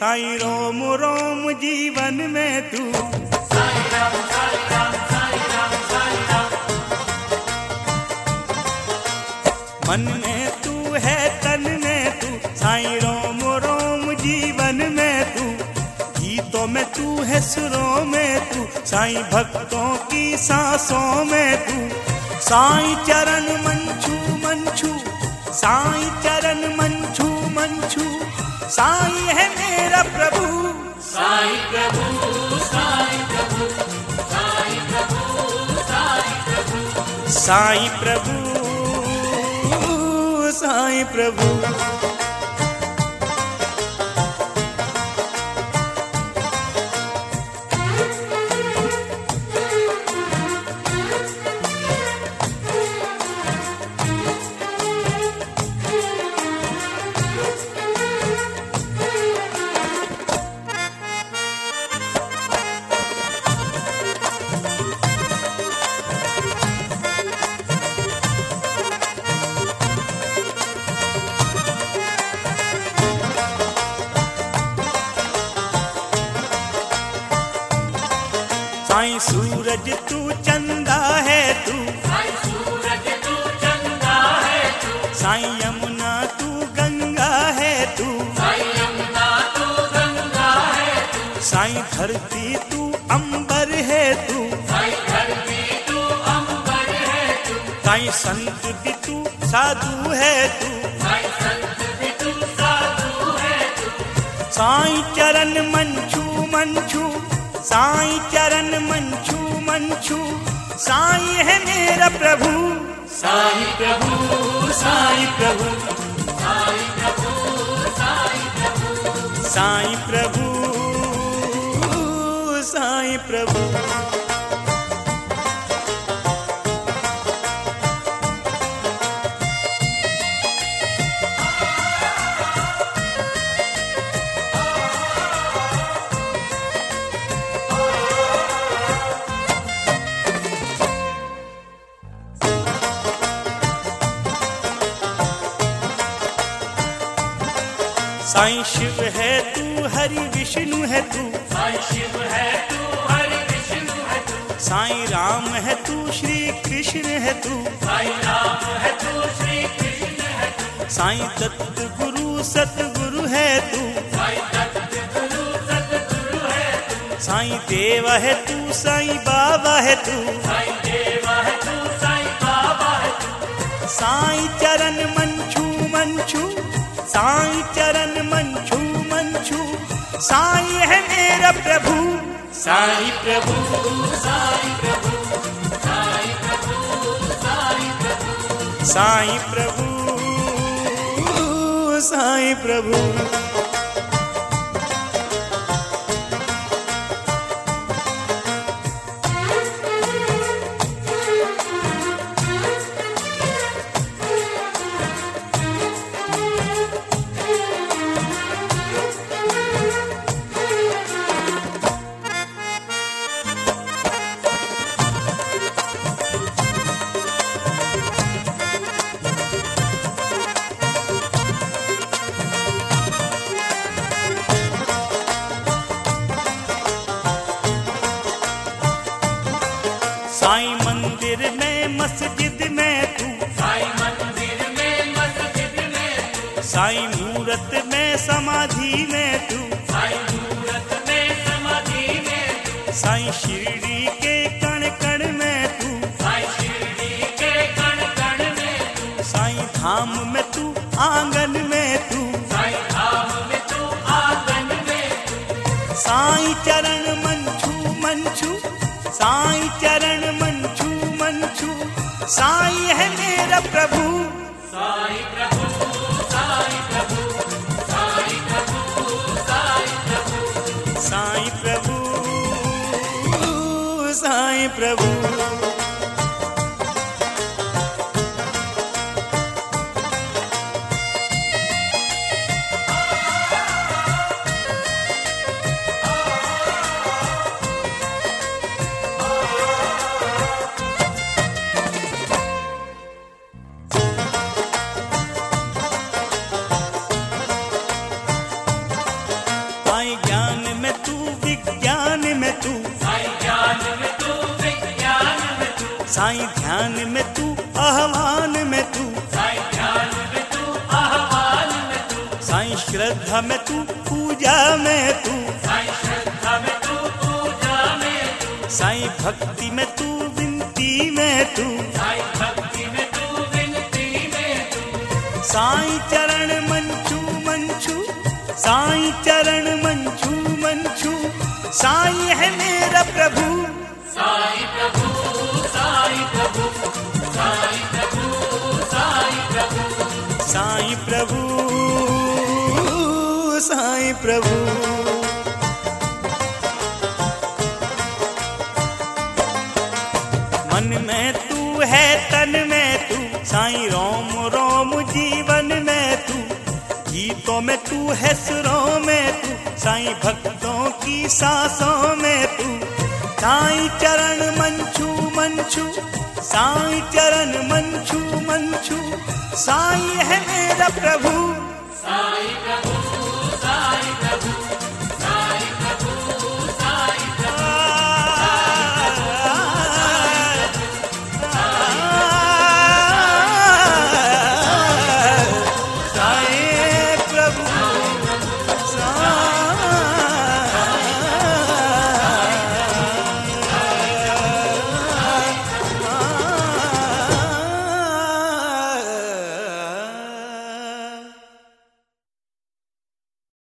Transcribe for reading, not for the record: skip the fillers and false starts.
साईं रोम रोम जीवन में तू। साईं राम साईं राम साईं राम साईं राम। मन में तू है तन में तू, साईं रोम रोम जीवन में तू। गीतों में तू है सुरों में तू, साईं भक्तों की सांसों में तू। साईं चरण मंछू मंछू, साईं चरण मंछू मंछू, साईं है मेरा प्रभु। साईं प्रभु साईं प्रभु साईं प्रभु साईं प्रभु। साईं प्रभु साईं प्रभु। साईं सूरज तू चंदा है तू, साईं सूरज तू चंदा है तू। साईं यमुना तू गंगा है तू, साईं यमुना तू गंगा है तू। साईं धरती तू अंबर है तू, साईं धरती तू अंबर है तू। साईं संत भी तू साधु है तू, साईं संत भी तू साधु है तू। साईं चरण मंछू मंछू, साईं चरण मंछू मंछू, साईं है मेरा प्रभु। साईं प्रभु साईं प्रभु साईं प्रभु साईं प्रभु। साईं प्रभु साईं प्रभु। साईं शिव है तू, हरि विष्णु है तू, साईं शिव है तू, हरि विष्णु है तू। साईं राम है तू, श्री कृष्ण है तू, साईं राम है तू, श्री कृष्ण है तू। साईं दत्त गुरु सतगुरु है तू, साईं दत्त गुरु सतगुरु है तू। साईं देव है तू, साईं बाबा है तू, साईं देव है तू, साईं बाबा है तू। साईं चरण मंछू मंछू, साईं चरण मंछू मंछू, साईं है मेरा प्रभु। साईं प्रभु साईं प्रभु साईं प्रभु साईं प्रभु। साईं प्रभु साईं प्रभु। साईं मंदिर में मस्जिद में तू, साईं मंदिर में मस्जिद में तू। साईं मूरत में समाधि में तू, साईं मूरत में समाधि में तू। साईं शिरडी के कण कण में तू, साईं शिरडी के कण कण में तू। साईं धाम में तू आंगन में तू, साईं धाम में तू आंगन में तू। साईं चरण मंछू मंछू, साईं चरण मंछू मंछू, साईं है मेरा प्रभु। साईं प्रभु साईं प्रभु साईं प्रभु साईं प्रभु। साईं प्रभु साईं प्रभु। साईं ध्यान में तू आह्वान में तू, साईं ध्यान में तू आह्वान में तू, साईं श्रद्धा में तू पूजा में तू, साईं श्रद्धा में तू पूजा में तू, साईं भक्ति में तू विनती में तू, साईं भक्ति में तू विनती में तू, साईं चरण मंचू मंचू, साईं चरण मंचू मंचू, साईं है मेरा प्रभु, साईं प्रभु, साईं प्रभु, साईं प्रभु, साईं प्रभु, साईं प्रभु, साईं प्रभु। मन में तू है तन में तू, साईं रोम रोम जीवन में तू, गीतों में तू है सुरों में तू, साईं भक्तों की सांसों में तू, साईं चरण मंचू मंचू, साईं चरण मंचू मंचू, साईं है मेरा प्रभु, साईं प्रभु,